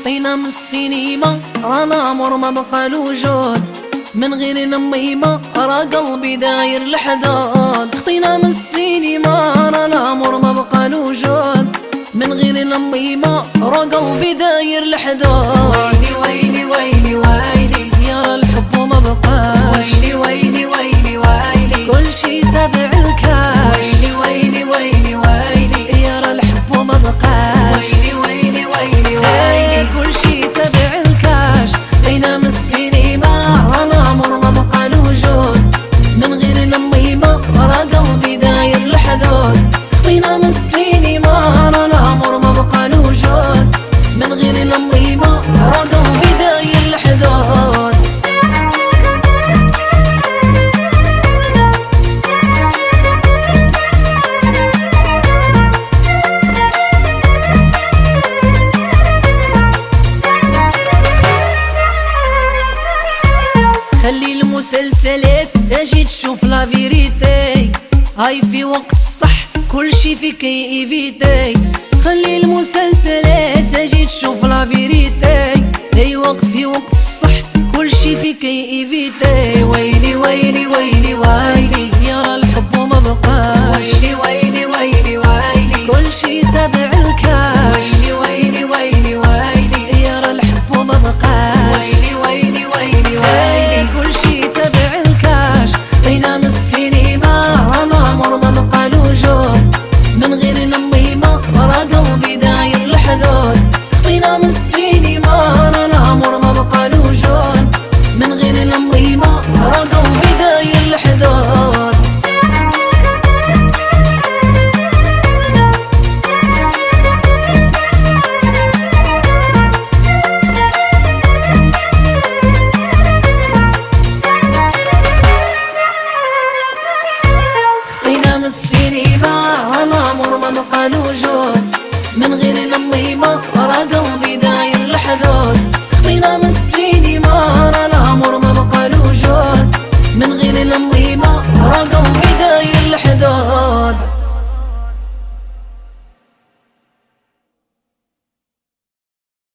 خطينا من السينما رانا عمر ما بقى الوجود، من غير نميمة راه قلبي داير الحدود. خطينا من السينما رانا عمر ما بقى الوجود، من غير نميمة راه قلبي داير الحدود. ويلي ويلي ويلي ويلي يا راه الحب وما بقاش، ويلي ويلي ويلي ويلي كل شي تابع الكاش. ويلي ويلي ويلي يا راه الحب وما بقاش، ويلي ويلي ويلي كل شي تابع الكاش. خطينا من السينما رانا عمر ما بقى الوجود، من غير نميمة راه قلبي داير الحدود. خطينا من السينما رانا عمر ما بقى الوجود، من غير نميمة راه قلبي داير الحدود. خلي المسلسلات اجي تشوف لا فيريتي، هاي في وقت الصح كل شي فيك ايفيتي. خلي المسلسلات اجي تشوف لا فيريتي، اي وقت في وقت الصح كل شي فيك ايفيتي. ويلي ويلي ويلي ويلي يا راه الحب وما بقاش، ويلي ويلي ويلي كل شي تابع الكاش. ويلي ويلي ويلي يا راه الحب وما بقاش، ويلي ويلي ويلي كل شي تابع الكاش. خطينا من السينما رانا عمر ما بقى الوجود، من غير نميمة راه قلبي داير الحدود. خطينا من السينما رانا عمر ما بقى الوجود، من غير نميمة راه قلبي داير الحدود. خطينا من السينما رانا عمر ما بقى الوجود،